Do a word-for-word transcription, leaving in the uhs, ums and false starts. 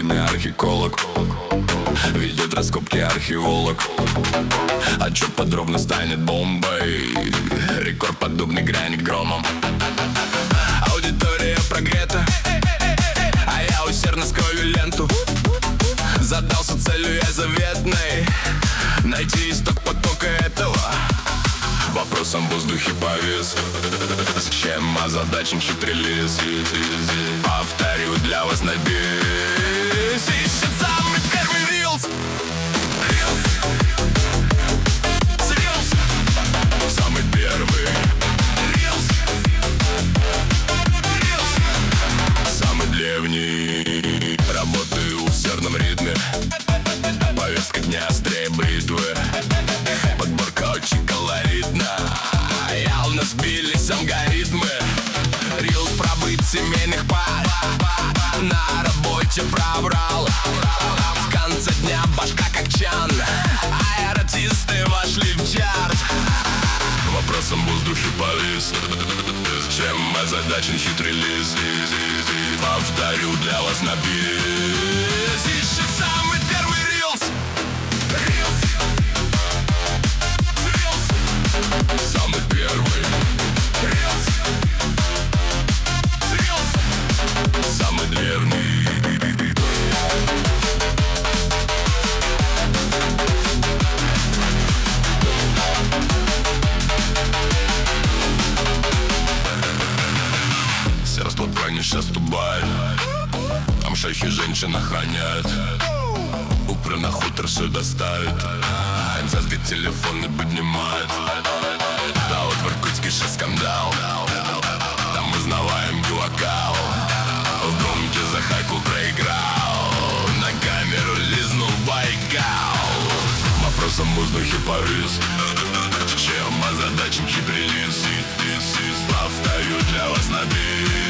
сегодня археолог, ведет раскопки археолог. Отчет подробно станет бомбой, рекорд подобный грянет громом. Аудитория прогрета, а я усердно скрою ленту. Задался целью я заветной, найти исток потока этого. Вопросом в воздухе повис, чем озадачен хитрелиз. Повторю для вас на бис. Ищет самый первый рилс. Рилс. Самый первый рилс. Рилс. Самый древний. Работаю в усердном ритме, повестка дня острее бритвы. Подборка очень колоритна, явно сбились алгоритмы. Рилс пробыть семейных пар, на работе проврал. В конце дня башка как чан, а артисты вошли в чарт. Вопросом в воздухе повис, чем озадачен хитрый лист. Повторю для вас на бис. Ищет самый первый рилс. Самый первый рилс. Рилс. Самый древний. Серство брони сейчас тубает, там шейхи женщина хранят. Упры на хутор все доставит, Энзазги телефон не поднимает. Да вот в Иркутске сейчас скандал, там узнаваем вокал. В гонке за хайку проиграл, на камеру лизнул Байкал. Вопросом в воздухе повис, чем озадачен хитрый лис. Повторю для вас на бис.